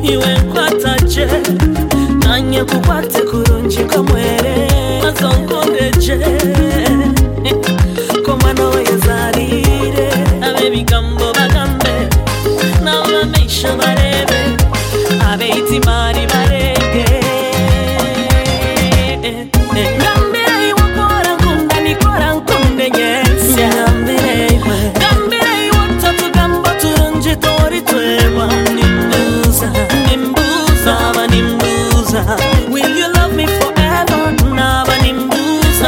iwe nkwataje nanye kukwate kurungi kamwere mazonkondeje komano yazarire abe bigambo bagambe n'abamisha barebe abe itimari barege ngambire iwakora nkunda nikora nkunde nyesya ngambire iwatatu gambo turungi tori twewa nimbuza will you love me forever naba nimbuza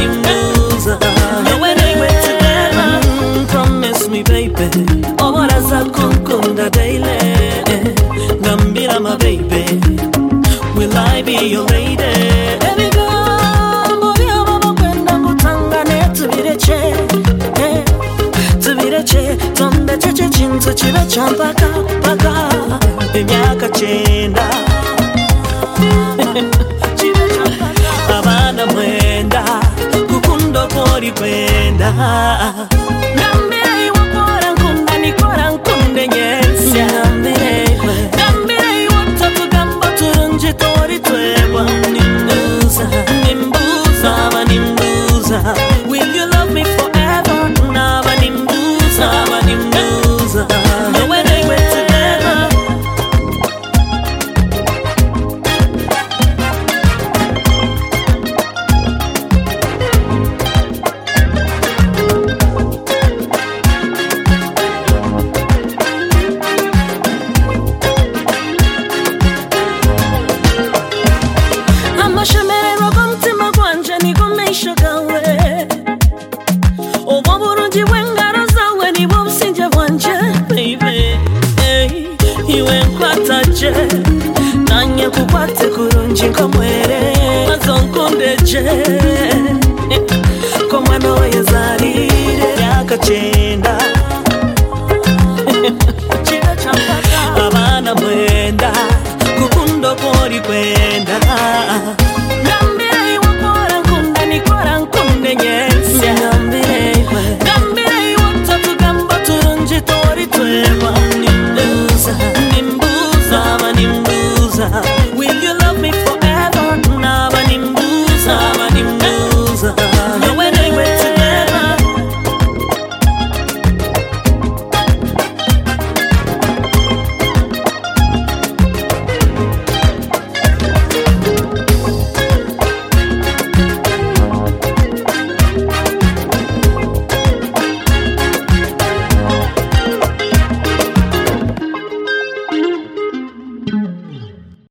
when I went together promise me baby oboraza kunkunda daily ngambira my baby will I be your lady baby girl mbori ababa kwenda ngutangane tubirece tonde cece chintu chibe champaka imyaka 9 abana mwenda kukundo kori kwenda ngambire iwakora nkunda nikora nkunde nyesya ngambire iwatatu gambo turungi tori twewa nimbuza will you love me forever naba nimbuza when I went together amashemerero g'omutima gwanje nigo meisho gawe obwo burungi bw'engaro zawe nibwo obusinge bwanje baby iwe nkwataje nanye kukwate kurungi nkamwere mazonkondeje komwana we yazarire myaka 9 abana mwenda kukundo kori kwenda ngambire iwakora nkunda nikora nkunde nyesya ngambire iwatatu gambo turungi tori twewa nimbuza